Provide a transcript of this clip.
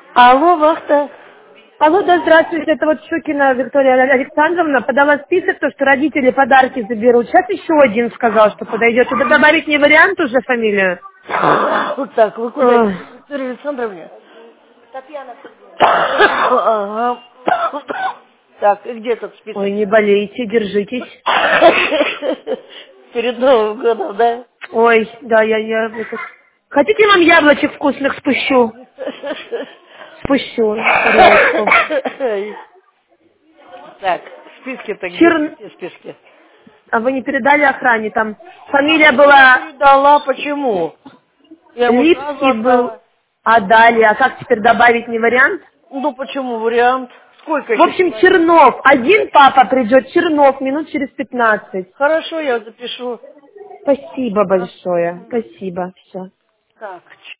Алло, вахта. Алло, да, здравствуйте, это вот Щукина Виктория Александровна подала список, то, что родители подарки заберут. Сейчас еще один сказал, что подойдет. Это добавить не вариант уже фамилию? Вот так, вы куда Ой, идете? К Виктории Александровне? Татьяна Сергеевна. Ага. Так, и где этот список? ой, не болейте, держитесь. Перед Новым годом, да? Ой, да, я Хотите, вам яблочек вкусных спущу? Спущу тарелочку. Так, списки-то где? Черн... Все списки. А вы не передали охране? Там фамилия Я была передала, почему? Я ему сразу Липский был, отдала. а далее, а как теперь добавить, не вариант? Ну, почему вариант? Сколько В еще общем, человек? Чернов. Один папа придет, Чернов, минут через 15. Хорошо, я запишу. Спасибо А, большое. Спасибо. Все. так,